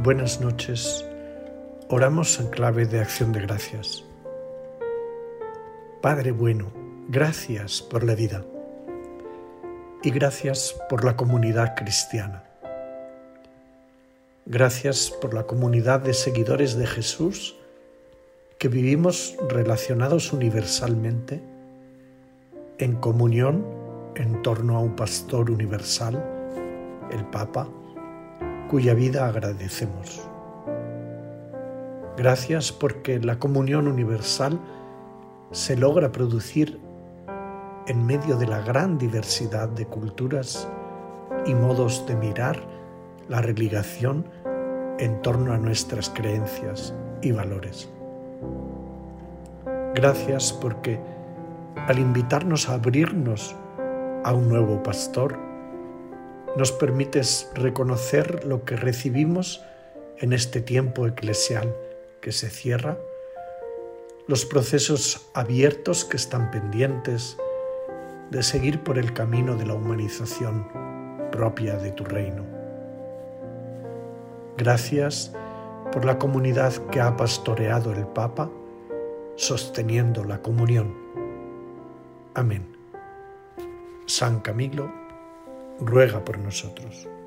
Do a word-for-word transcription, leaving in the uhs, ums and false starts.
Buenas noches. Oramos en clave de acción de gracias. Padre bueno, gracias por la vida y gracias por la comunidad cristiana. Gracias por la comunidad de seguidores de Jesús que vivimos relacionados universalmente, en comunión en torno a un pastor universal, el Papa, cuya vida agradecemos. Gracias porque la comunión universal se logra producir en medio de la gran diversidad de culturas y modos de mirar la religación en torno a nuestras creencias y valores. Gracias porque al invitarnos a abrirnos a un nuevo pastor, nos permites reconocer lo que recibimos en este tiempo eclesial que se cierra, los procesos abiertos que están pendientes de seguir por el camino de la humanización propia de tu reino. Gracias por la comunidad que ha pastoreado el Papa, sosteniendo la comunión. Amén. San Camilo, ruega por nosotros.